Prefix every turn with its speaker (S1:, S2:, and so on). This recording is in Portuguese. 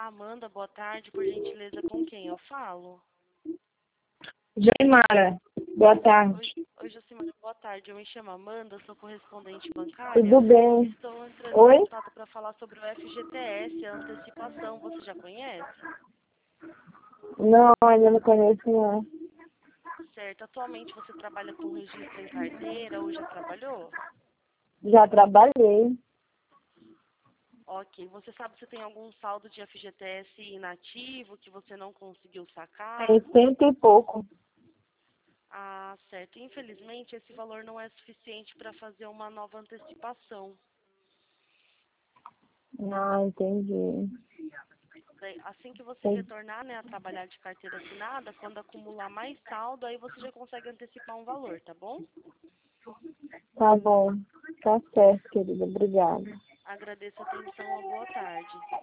S1: Amanda, boa tarde. Por gentileza, com quem eu falo?
S2: Jaimara, boa tarde.
S1: Oi, Josimara, boa tarde. Eu me chamo Amanda, sou correspondente bancária.
S2: Tudo bem?
S1: Estou entrando
S2: Oi?
S1: em contato para falar sobre o FGTS, a antecipação. Você já conhece?
S2: Não, ainda não conheço, não.
S1: Certo. Atualmente você trabalha com registro em carteira ou já trabalhou?
S2: Já trabalhei.
S1: Ok. Você sabe se tem algum saldo de FGTS inativo que você não conseguiu sacar?
S2: Tem 100 e pouco.
S1: Ah, certo. Infelizmente, esse valor não é suficiente para fazer uma nova antecipação.
S2: Não, entendi.
S1: Assim que você
S2: Sim.
S1: retornar, né, a trabalhar de carteira assinada, quando acumular mais saldo, aí você já consegue antecipar um valor, tá bom?
S2: Tá bom. Tá certo, querida. Obrigada.
S1: Agradeço a atenção, uma boa tarde.